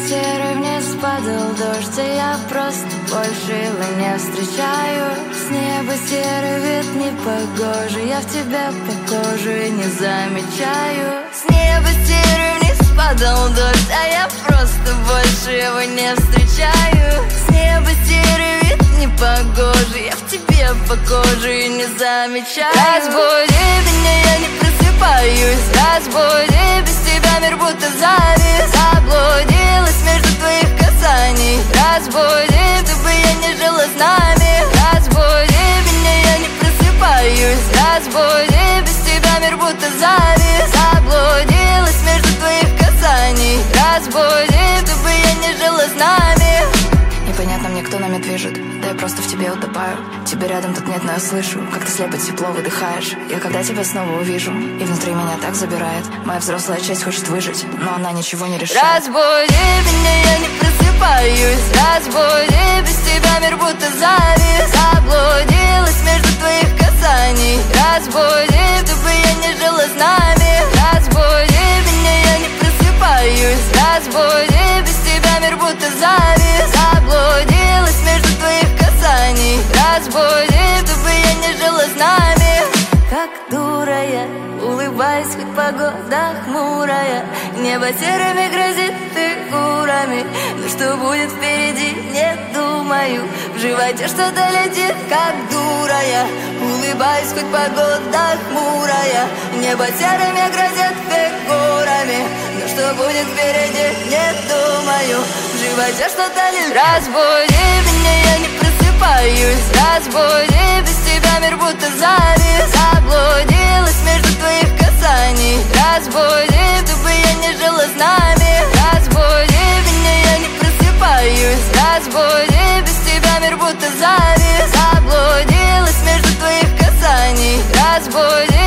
серый вниз падал дождь, а я просто больше его не встречаю. С неба серый вид непогожий, я в тебя похожу и не замечаю. С неба серый вниз падал дождь, а я просто больше его не встречаю. С неба серый вид непогожий, я в тебе похожу и не замечаю. Разбуди меня, я не просыпаюсь. Разбуди, без тебя мир будто завис. Заблудилась между твоих касаний. Разбуди, чтобы я не жила с нами. Разбуди меня, я не просыпаюсь. Разбуди, без тебя мир будто завис. Заблудилась между твоих касаний. Разбуди, чтобы я не жила с нами. Непонятно мне, кто нами движет, да я просто в тебе утопаю. Тебя рядом тут нет, но я слышу, как ты слепо тепло выдыхаешь. Я когда тебя снова увижу, и внутри меня так забирает. Моя взрослая часть хочет выжить, но она ничего не решает. Разбуди меня, я не просыпаюсь. Разбуди, без тебя мир будто завис. Заблудилась между твоих касаний. Разбуди, чтобы я не жила с нами. Разбуди меня, я не просыпаюсь. Разбуди, без тебя мир будто завис. Заблудилась между твоих касаний. Разбуди, чтобы я не жила с нами. Как дура я, улыбаюсь, хоть погода хмурая. Небо серыми грозит фигурами. Но что будет впереди, не думаю. В животе что-то летит, как дура я. Улыбаюсь, хоть погода хмурая. Небо серыми грозит фигурами. Но что будет впереди, не думаю. В животе что-то летит. Разбуди меня, я не просыпаюсь. Разбуди, без тебя мир будто завис. Заблудилась между твоих касаний. Разбуди, чтобы я не жила с нами. Разбуди меня, я не просыпаюсь. Разбуди, без тебя мир будто завис. Заблудилась между твоих касаний. Разбуди,